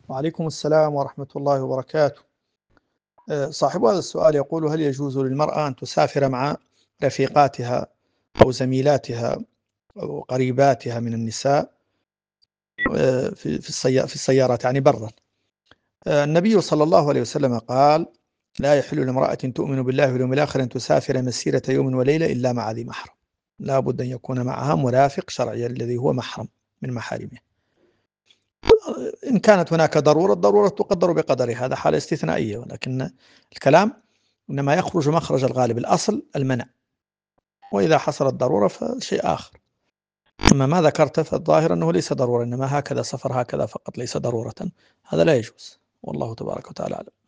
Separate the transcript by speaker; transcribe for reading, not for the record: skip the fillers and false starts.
Speaker 1: وعليكم السلام ورحمة الله وبركاته. صاحب هذا السؤال يقول: هل يجوز للمرأة أن تسافر مع رفيقاتها أو زميلاتها أو قريباتها من النساء في السيارات، يعني برا؟ النبي صلى الله عليه وسلم قال: لا يحل لامرأة تؤمن بالله واليوم الآخر أن تسافر مسيرة يوم وليلة إلا مع ذي محرم. لا بد أن يكون معها مرافق شرعي الذي هو محرم من محارمه. إن كانت هناك الضرورة تقدر بقدرها، هذا حالة استثنائية، ولكن الكلام إنما يخرج مخرج الغالب، الأصل المنع، وإذا حصلت ضرورة فشيء آخر. أما ما ذكرت فالظاهر أنه ليس ضرورة، إنما هكذا سفر هكذا فقط، ليس ضرورة، هذا لا يجوز، والله تبارك وتعالى أعلم.